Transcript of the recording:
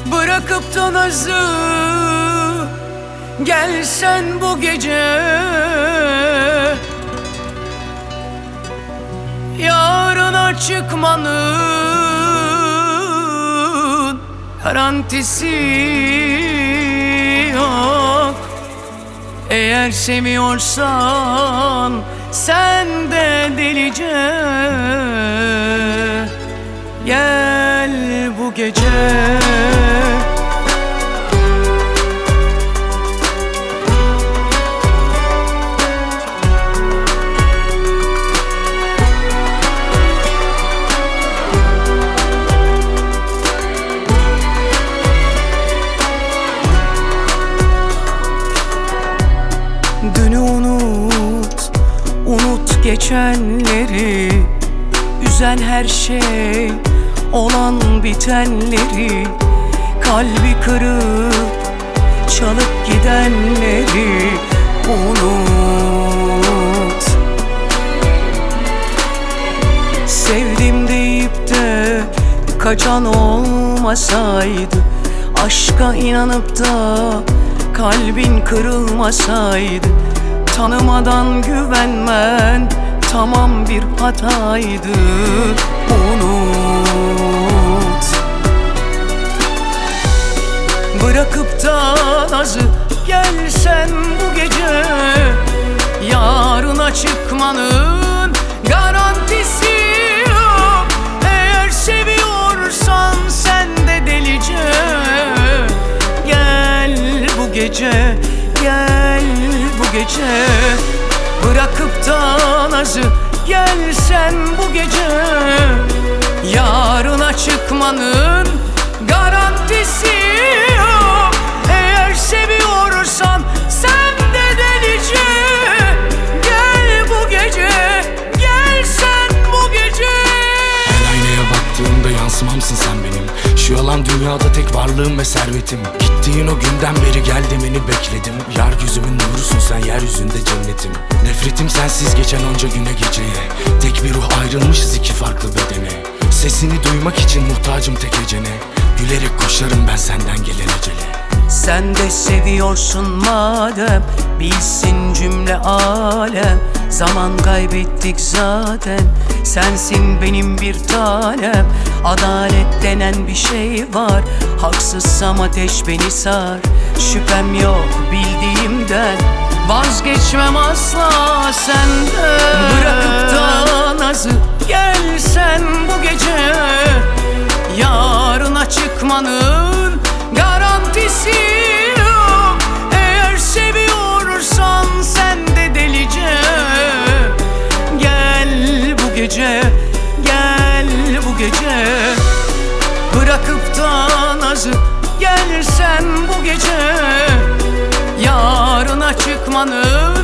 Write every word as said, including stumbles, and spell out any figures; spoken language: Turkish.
Bırakıp da nazı gelsen bu gece, yarına çıkmanın garantisi yok. Eğer seviyorsan sen de delice gel bu gece. Dünü unut, unut geçenleri, üzen her şey, olan bitenleri, kalbi kırıp çalıp gidenleri unut. Sevdim deyip de kaçan olmasaydı, aşka inanıp da kalbin kırılmasaydı, tanımadan güvenmen tamam bir hataydı. Unut. Bırakıp da nazı gelsen bu gece, yarına çıkmanın garantisi yok. Eğer seviyorsan sen de delice gel bu gece, gel bu gece. Bırakıp da nazı gelsen bu gece, yarına çıkmanın garantisi yok. Eğer seviyorsan sen de delice gel bu gece, gel sen bu gece. Her aynaya baktığımda yansımamsın sen benim. Şu yalan dünyada tek varlığım ve servetim. Gittiğin o günden beri gel demeni bekledim. Yar gözümün nurusun sen, yeryüzünde cennetim. Nefretim sensiz geçen onca güne geceye. Tek bir ruh ayrılmışız iki farklı bedene. Sesini duymak için muhtacım tek ecene. Gülerek koşarım ben senden gelen ecele. Sen de seviyorsun madem, bilsin cümle alem. Zaman kaybettik zaten, sensin benim bir tanem. Adalet denen bir şey var, haksızsam ateş beni sar. Şüphem yok bildiğimden, vazgeçmem asla senden. Bırakıp da nazı gelsen bu gece, yarına çıkmanın garantisi yok. Eğer seviyorsan sen de delice gel bu gece, gel bu gece. Bırakıp da nazı gelsen bu gece, yarına çıkmanın